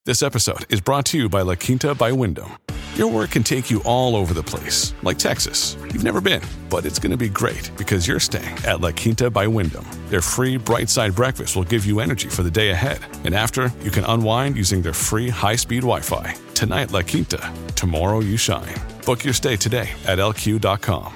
This episode is brought to you by La Quinta by Wyndham. Your work can take you all over the place, like Texas. You've never been, but it's going to be great because you're staying at La Quinta by Wyndham. Their free Bright Side breakfast will give you energy for the day ahead. And after, you can unwind using their free high-speed Wi-Fi. Tonight, La Quinta. Tomorrow, you shine. Book your stay today at LQ.com.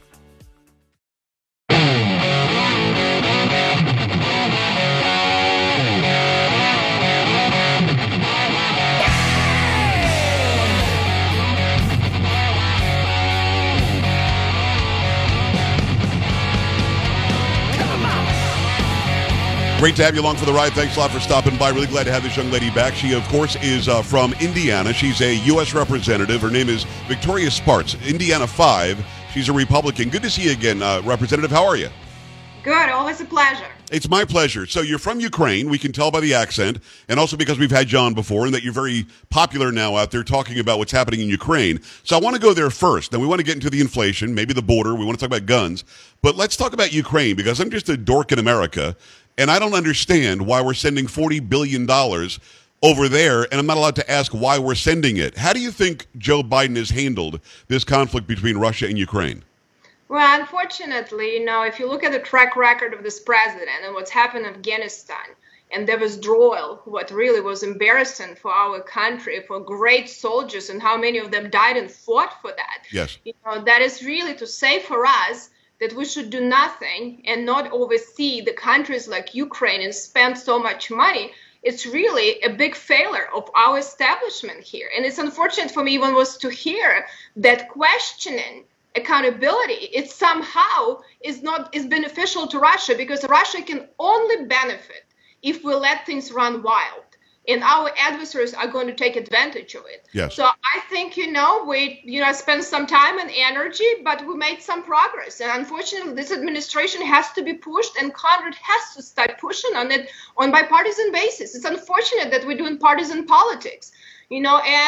Great to have you along for the ride. Thanks a lot for stopping by. Really glad to have this young lady back. She, of course, is from Indiana. She's a U.S. representative. Her name is Victoria Spartz, Indiana 5. She's a Republican. Good to see you again, Representative. How are you? Good. Always a pleasure. It's my pleasure. So you're from Ukraine. We can tell by the accent, and also because we've had John before, and that you're very popular now out there talking about what's happening in Ukraine. So I want to go there first. Then we want to get into the inflation, maybe the border. We want to talk about guns. But let's talk about Ukraine, because I'm just a dork in America. And I don't understand why we're sending $40 billion over there, and I'm not allowed to ask why we're sending it. How do you think Joe Biden has handled this conflict between Russia and Ukraine? Well, unfortunately, if you look at the track record of this president and what's happened in Afghanistan and the withdrawal, what really was embarrassing for our country, for great soldiers, and how many of them died and fought for that. Yes. That is really to say for us that we should do nothing and not oversee the countries like Ukraine and spend so much money. It's really a big failure of our establishment here. And it's unfortunate for me even was to hear that questioning accountability, it somehow is beneficial to Russia, because Russia can only benefit if we let things run wild. And our adversaries are going to take advantage of it. Yes. So I think, we spent some time and energy, but we made some progress. And unfortunately, this administration has to be pushed, and Congress has to start pushing on it on bipartisan basis. It's unfortunate that we're doing partisan politics, we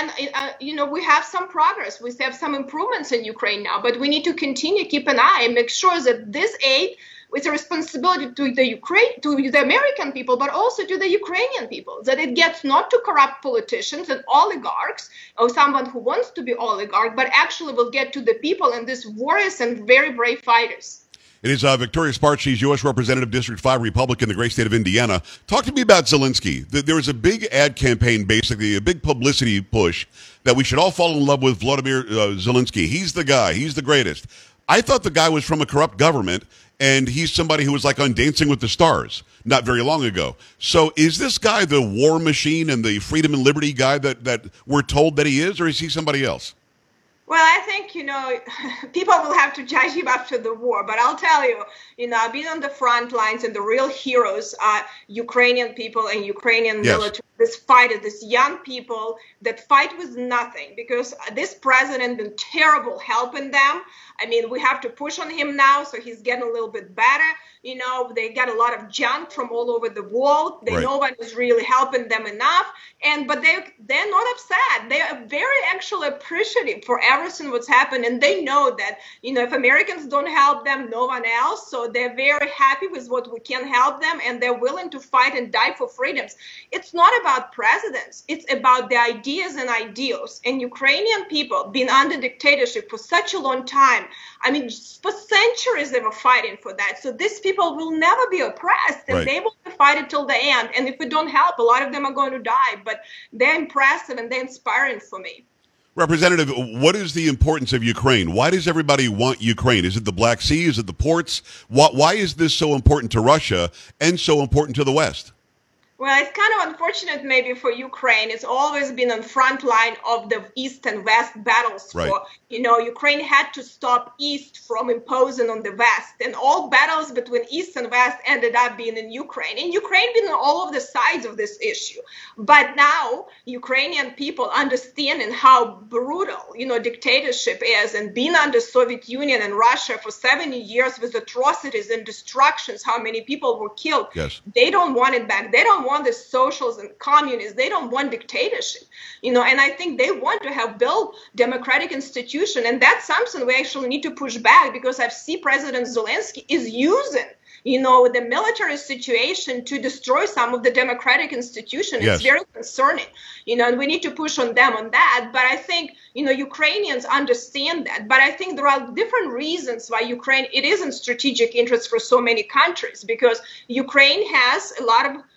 have some progress. We have some improvements in Ukraine now, but we need to continue, keep an eye, and make sure that this aid, it's a responsibility to the American people, but also to the Ukrainian people, that it gets not to corrupt politicians and oligarchs or someone who wants to be oligarch, but actually will get to the people and these warriors and very brave fighters. It is Victoria Spartz. She's U.S. Representative, District 5 Republican, the great state of Indiana. Talk to me about Zelensky. There was a big ad campaign, basically, a big publicity push that we should all fall in love with Vladimir Zelensky. He's the guy. He's the greatest. I thought the guy was from a corrupt government, and he's somebody who was like on Dancing with the Stars not very long ago. So is this guy the war machine and the freedom and liberty guy that we're told that he is, or is he somebody else? Well, I think, people will have to judge him after the war. But I'll tell you, I've been on the front lines, and the real heroes are Ukrainian people and Ukrainian military. This fighters, these young people that fight with nothing, because this president been terrible helping them. I mean, we have to push on him now, so he's getting a little bit better. They got a lot of junk from all over the world. No one is really helping them enough. But they're not upset. They are very actually appreciative for everything what's happened. And they know that, if Americans don't help them, no one else. So they're very happy with what we can help them. And they're willing to fight and die for freedoms. It's not about presidents. It's about the ideas and ideals. And Ukrainian people been under dictatorship for such a long time. I mean, for centuries they were fighting for that. So these people will never be oppressed, and they will fight it till the end. And if we don't help, a lot of them are going to die. But they're impressive and they're inspiring for me. Representative, what is the importance of Ukraine? Why does everybody want Ukraine? Is it the Black Sea? Is it the ports? Why is this so important to Russia and so important to the West? Well, it's kind of unfortunate maybe for Ukraine. It's always been on front line of the East and West battles. Ukraine had to stop East from imposing on the West. And all battles between East and West ended up being in Ukraine. And Ukraine been on all of the sides of this issue. But now Ukrainian people understanding how brutal, dictatorship is, and being under Soviet Union and Russia for 70 years with atrocities and destructions, how many people were killed. Yes. They don't want it back. They don't want the socialists and communists. They don't want dictatorship, and I think they want to have built democratic institution. And that's something we actually need to push back, because I see President Zelensky is using the military situation to destroy some of the democratic institutions. Yes. It's very concerning, and we need to push on them on that. But I think, Ukrainians understand that. But I think there are different reasons why Ukraine, it is in strategic interest for so many countries, because Ukraine has a lot of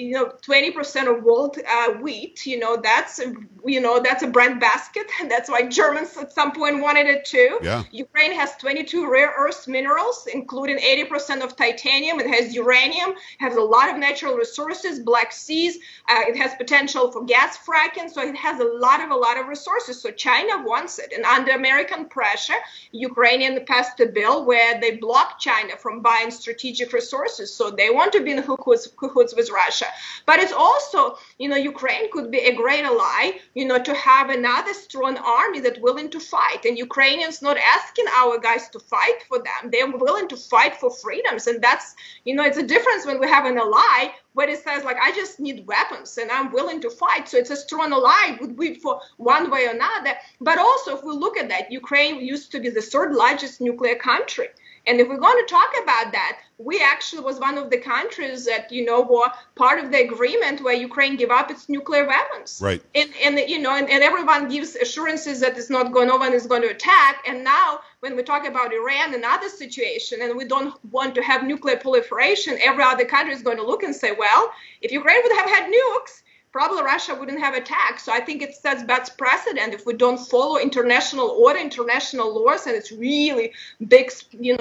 20% of world wheat, that's a breadbasket. That's why Germans at some point wanted it too. Yeah. Ukraine has 22 rare earth minerals, including 80% of titanium. It has uranium, has a lot of natural resources, Black Seas. It has potential for gas fracking. So it has a lot of resources. So China wants it. And under American pressure, Ukrainian passed a bill where they blocked China from buying strategic resources. So they want to be in cahoots with Russia. But it's also, Ukraine could be a great ally, to have another strong army that's willing to fight. And Ukrainians not asking our guys to fight for them. They're willing to fight for freedoms. And that's, it's a difference when we have an ally where it says, I just need weapons and I'm willing to fight. So it's a strong ally, would be for one way or another. But also, if we look at that, Ukraine used to be the third largest nuclear country. And if we're going to talk about that, we actually was one of the countries that, were part of the agreement where Ukraine gave up its nuclear weapons. Right. And everyone gives assurances that no one is going to attack. And now when we talk about Iran and other situation, and we don't want to have nuclear proliferation, every other country is going to look and say, well, if Ukraine would have had nukes, probably Russia wouldn't have attacked. So I think it sets bad precedent if we don't follow international order, international laws, and it's really big,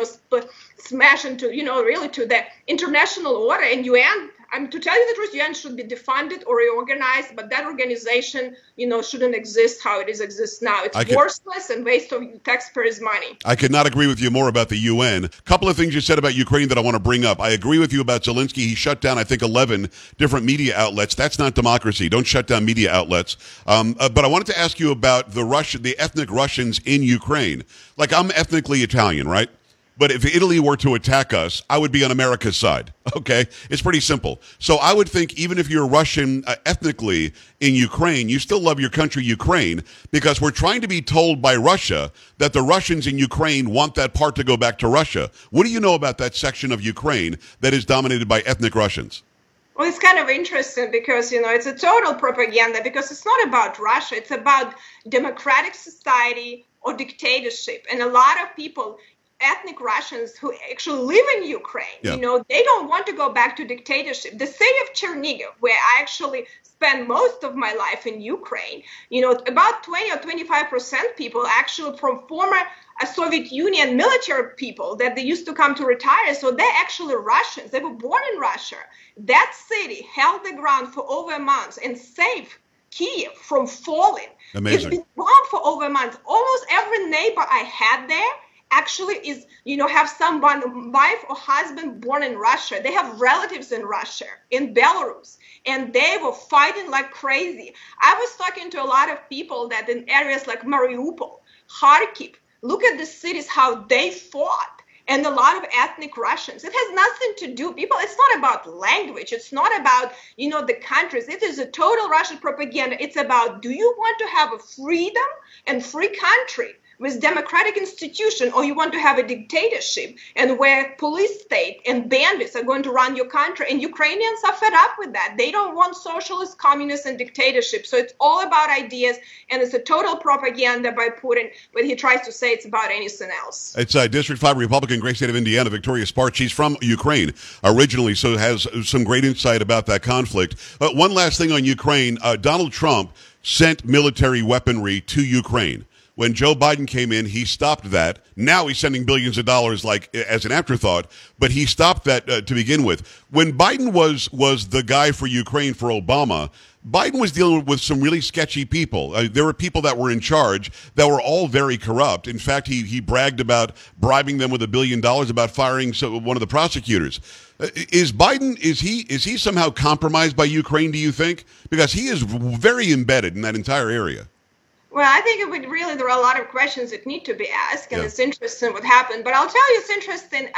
smash into, really to the international order. And UN, to tell you the truth, UN should be defunded or reorganized, but that organization, shouldn't exist how it exists now. It's worthless and waste of taxpayers' money. I could not agree with you more about the UN. A couple of things you said about Ukraine that I want to bring up. I agree with you about Zelensky. He shut down, I think, 11 different media outlets. That's not democracy. Don't shut down media outlets. But I wanted to ask you about the ethnic Russians in Ukraine. I'm ethnically Italian, right? But if Italy were to attack us, I would be on America's side, okay? It's pretty simple. So I would think even if you're Russian ethnically in Ukraine, you still love your country, Ukraine, because we're trying to be told by Russia that the Russians in Ukraine want that part to go back to Russia. What do you know about that section of Ukraine that is dominated by ethnic Russians? Well, it's kind of interesting because, it's a total propaganda, because it's not about Russia. It's about democratic society or dictatorship. And a lot of people, ethnic Russians who actually live in Ukraine, they don't want to go back to dictatorship. The city of Chernihiv, where I actually spent most of my life in Ukraine, about 20 or 25% people actually from former Soviet Union military people that they used to come to retire. So they're actually Russians. They were born in Russia. That city held the ground for over a month and saved Kiev from falling. Amazing. It's been bombed for over a month. Almost every neighbor I had there actually is, have someone, wife or husband born in Russia. They have relatives in Russia, in Belarus, and they were fighting like crazy. I was talking to a lot of people that in areas like Mariupol, Kharkiv, look at the cities, how they fought. And a lot of ethnic Russians. It has nothing to do, it's not about language. It's not about, the countries. It is a total Russian propaganda. It's about, do you want to have a freedom and free country with democratic institution, or you want to have a dictatorship and where police state and bandits are going to run your country? And Ukrainians are fed up with that. They don't want socialist, communist, and dictatorship. So it's all about ideas, and it's a total propaganda by Putin, but he tries to say it's about anything else. It's District 5 Republican, great state of Indiana, Victoria Sparks. She's from Ukraine originally, so has some great insight about that conflict. One last thing on Ukraine. Donald Trump sent military weaponry to Ukraine. When Joe Biden came in, he stopped that. Now he's sending billions of dollars as an afterthought, but he stopped that to begin with. When Biden was the guy for Ukraine for Obama, Biden was dealing with some really sketchy people. There were people that were in charge that were all very corrupt. In fact, he bragged about bribing them with $1 billion, about firing one of the prosecutors. Is Biden, is he somehow compromised by Ukraine, do you think? Because he is very embedded in that entire area. Well, I think there are a lot of questions that need to be asked, and it's interesting what happened. But I'll tell you, it's interesting.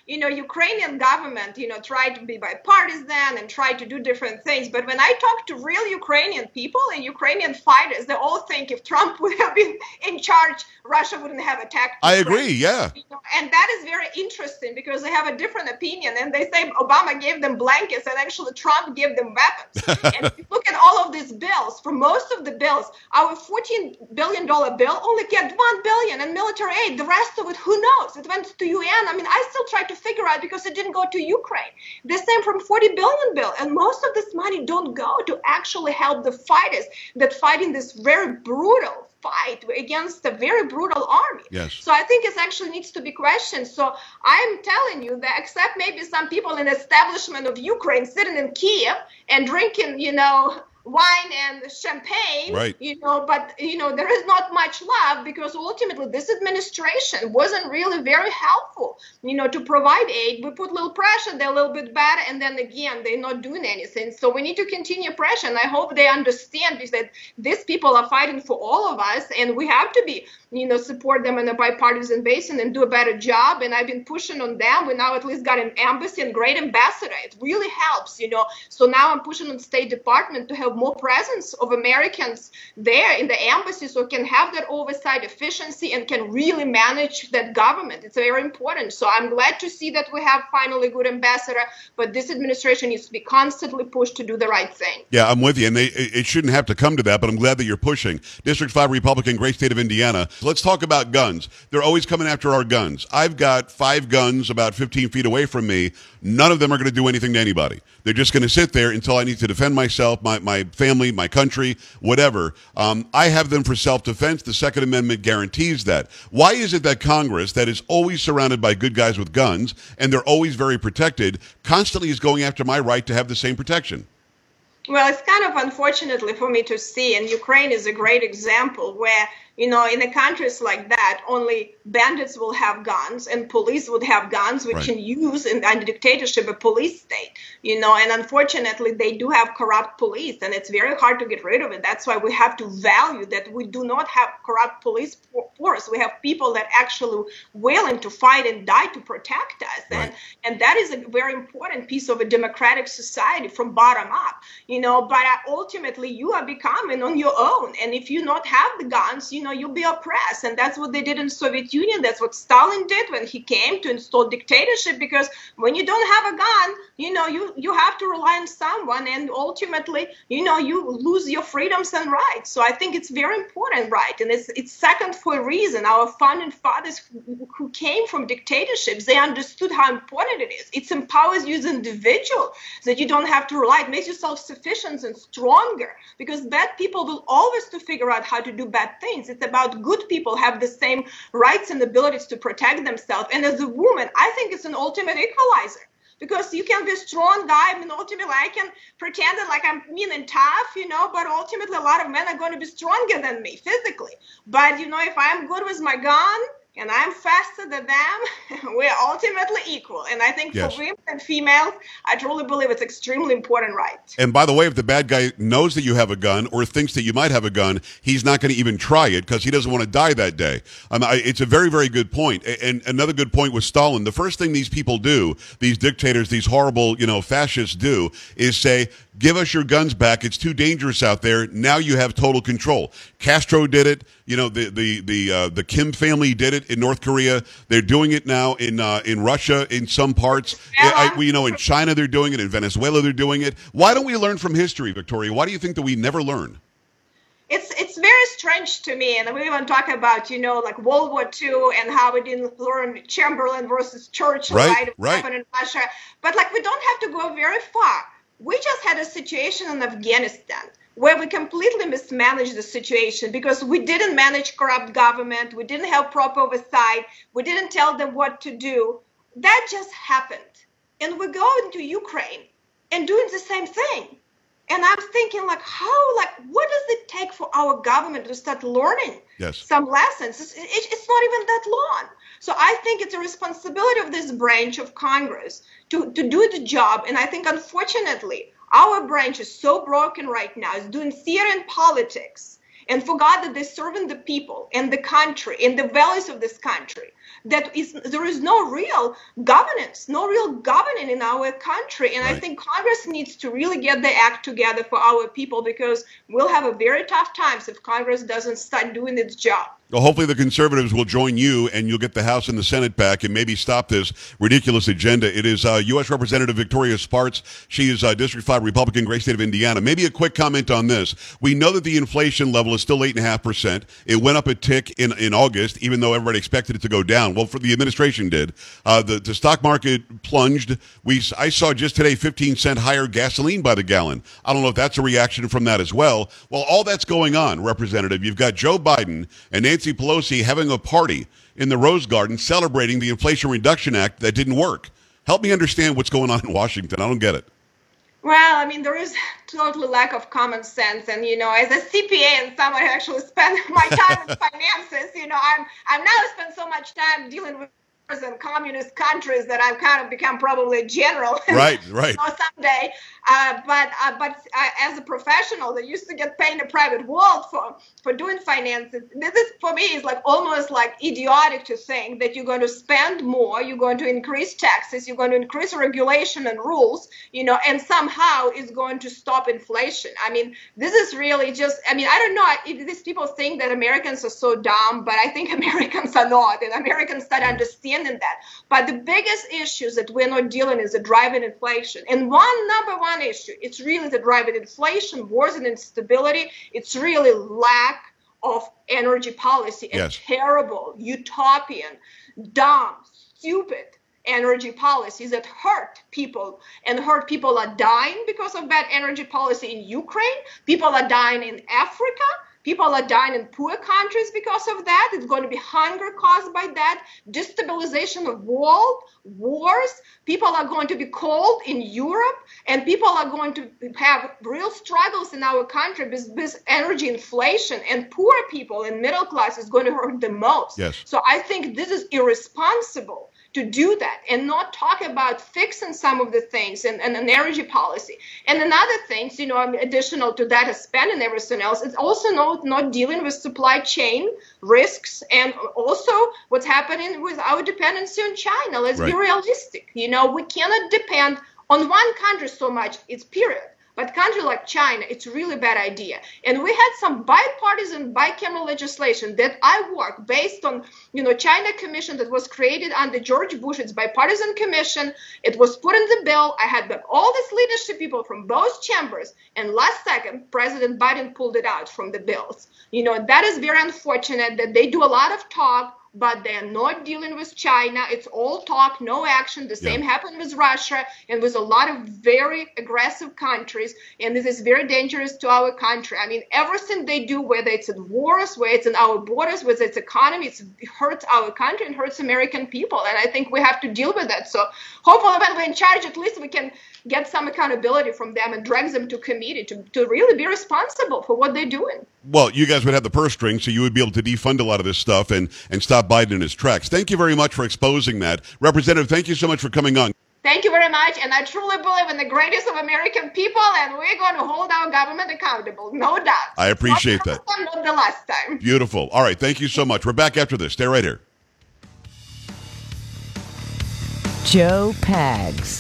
Ukrainian government, tried to be bipartisan and tried to do different things. But when I talk to real Ukrainian people and Ukrainian fighters, they all think if Trump would have been in charge, Russia wouldn't have attacked Ukraine. I agree, yeah. And that is very interesting because they have a different opinion. And they say Obama gave them blankets and actually Trump gave them weapons. And if you look at all of these bills, for most of the bills, our $14 billion bill only get $1 billion in military aid. The rest of it, who knows? It went to UN. I mean, I still try to figure out because it didn't go to Ukraine. The same from $40 billion bill. And most of this money don't go to actually help the fighters that fight in this very brutal fight against a very brutal army. Yes. So I think it actually needs to be questioned. So I'm telling you that except maybe some people in the establishment of Ukraine sitting in Kiev and drinking, wine and champagne, right. But there is not much love because ultimately this administration wasn't really very helpful, to provide aid. We put a little pressure, they're a little bit better, and then again, they're not doing anything. So we need to continue pressure, and I hope they understand that these people are fighting for all of us, and we have to be, support them on a bipartisan basis and do a better job. And I've been pushing on them. We now at least got an embassy and great ambassador. It really helps, So now I'm pushing on State Department to have more presence of Americans there in the embassy so it can have that oversight efficiency and can really manage that government. It's very important. So I'm glad to see that we have finally a good ambassador, but this administration needs to be constantly pushed to do the right thing. Yeah, I'm with you. And it shouldn't have to come to that, but I'm glad that you're pushing. District 5 Republican, great state of Indiana. Let's talk about guns. They're always coming after our guns. I've got 5 guns about 15 feet away from me. None of them are going to do anything to anybody. They're just going to sit there until I need to defend myself, my family, my country, whatever. I have them for self-defense. The Second Amendment guarantees that. Why is it that Congress, that is always surrounded by good guys with guns, and they're always very protected, constantly is going after my right to have the same protection? Well, it's kind of unfortunately for me to see, and Ukraine is a great example where, in the countries like that, only bandits will have guns and police would have guns, which right. can use in a dictatorship, a police state, and unfortunately they do have corrupt police and it's very hard to get rid of it. That's why we have to value that we do not have corrupt police force. We have people that actually willing to fight and die to protect us. Right. And that is a very important piece of a democratic society from bottom up, but ultimately you are becoming on your own. And if you not have the guns, you'll be oppressed. And that's what they did in Soviet Union. That's what Stalin did when he came to install dictatorship, because when you don't have a gun, you have to rely on someone, and ultimately, you lose your freedoms and rights. So I think it's very important, right? And it's second for a reason. Our founding fathers who came from dictatorships, they understood how important it is. It empowers you as an individual that you don't have to rely. It makes you self-sufficient and stronger, because bad people will always to figure out how to do bad things. It's about good people have the same rights and abilities to protect themselves. And as a woman, I think it's an ultimate equalizer. Because you can be a strong guy, ultimately I can pretend that like I'm mean and tough, but ultimately a lot of men are going to be stronger than me physically. But, if I'm good with my gun and I'm faster than them, we're ultimately equal. And I think yes. for women and females, I truly believe it's extremely important, right? And by the way, if the bad guy knows that you have a gun or thinks that you might have a gun, he's not going to even try it because he doesn't want to die that day. It's a very, very good point. And another good point was Stalin. The first thing these people do, these dictators, these horrible, fascists do, is say, give us your guns back. It's too dangerous out there. Now you have total control. Castro did it. The Kim family did it in North Korea. They're doing it now in Russia in some parts. In China they're doing it. In Venezuela they're doing it. Why don't we learn from history, Victoria? Why do you think that we never learn? It's very strange to me, and we even talk about, like World War II and how we didn't learn Chamberlain versus Churchill, right? What happened in Russia. But we don't have to go very far. We just had a situation in Afghanistan where we completely mismanaged the situation because we didn't manage corrupt government, we didn't have proper oversight, we didn't tell them what to do. That just happened. And we go into Ukraine and doing the same thing. And I'm thinking what does it take for our government to start learning some lessons? It's not even that long. So I think it's a responsibility of this branch of Congress to do the job. And I think, unfortunately, our branch is so broken right now. It's doing theater and politics. and forgot that they're serving the people and the country and the values of this country. There is no real governance, no real governing in our country. And I think Congress needs to really get the act together for our people, because we'll have a very tough times if Congress doesn't start doing its job. Well, hopefully the conservatives will join you, and you'll get the House and the Senate back and maybe stop this ridiculous agenda. It is U.S. Representative Victoria Spartz. She is District 5 Republican, great state of Indiana. Maybe a quick comment on this. We know that the inflation level is still 8.5%. It went up a tick in August, even though everybody expected it to go down. Well, for the administration did. The stock market plunged. I saw just today 15-cent higher gasoline by the gallon. I don't know if that's a reaction from that as well. Well, all that's going on, Representative. You've got Joe Biden and Nancy Pelosi having a party in the Rose Garden celebrating the Inflation Reduction Act that didn't work. Help me understand what's going on in Washington. I don't get it. Well, I mean, there is totally lack of common sense. And, as a CPA and someone who actually spent my time in finances, I'm now spend so much time dealing with and communist countries that I've kind of become probably a general. Right. Someday. But as a professional that used to get paid in the private world for doing finances, this is, for me, is like almost like idiotic to think that you're going to spend more, you're going to increase taxes, you're going to increase regulation and rules, and somehow it's going to stop inflation. I mean, this is really just, I don't know if these people think that Americans are so dumb, but I think Americans are not, and Americans start understanding that. But the biggest issues that we're not dealing is the driving inflation. And number one issue, it's really the driving inflation, wars and instability. It's really lack of energy policy and terrible, utopian, dumb, stupid energy policies that hurt people, and people are dying because of bad energy policy in Ukraine. People are dying in Africa. People are dying in poor countries because of that. It's going to be hunger caused by that, destabilization of world, wars. People are going to be cold in Europe, and people are going to have real struggles in our country with energy inflation, and poor people and middle class is going to hurt the most. Yes. So I think this is irresponsible to do that and not talk about fixing some of the things and an energy policy. And another things, additional to that is spending everything else, it's also not dealing with supply chain risks, and also what's happening with our dependency on China. Let's be realistic. We cannot depend on one country so much, it's period. But country like China, it's a really bad idea. And we had some bipartisan, bicameral legislation that I work based on, China Commission that was created under George Bush. It's bipartisan commission. It was put in the bill. I had all these leadership people from both chambers. And last second, President Biden pulled it out from the bills. That is very unfortunate that they do a lot of talk, but they're not dealing with China. It's all talk, no action. The same happened with Russia and with a lot of very aggressive countries. And this is very dangerous to our country. Everything they do, whether it's in wars, whether it's in our borders, whether it's economy, it hurts our country and hurts American people. And I think we have to deal with that. So hopefully when we're in charge, at least we can get some accountability from them and drag them to committee to really be responsible for what they're doing. Well, you guys would have the purse string, so you would be able to defund a lot of this stuff and stop Biden in his tracks. Thank you very much for exposing that. Representative, thank you so much for coming on. Thank you very much. And I truly believe in the greatest of American people, and we're going to hold our government accountable, no doubt. I appreciate that. Not the last time. Beautiful. All right. Thank you so much. We're back after this. Stay right here. Joe Pags.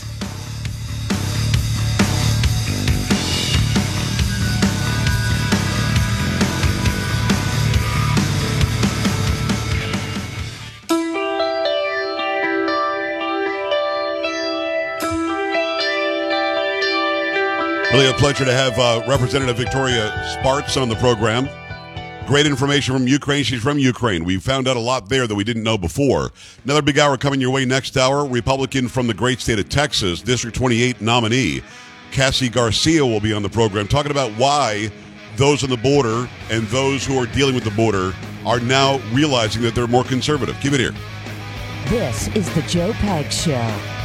Really a pleasure to have Representative Victoria Spartz on the program. Great information from Ukraine. She's from Ukraine. We found out a lot there that we didn't know before. Another big hour coming your way next hour. Republican from the great state of Texas, District 28 nominee, Cassie Garcia will be on the program talking about why those on the border and those who are dealing with the border are now realizing that they're more conservative. Keep it here. This is the Joe Pags Show.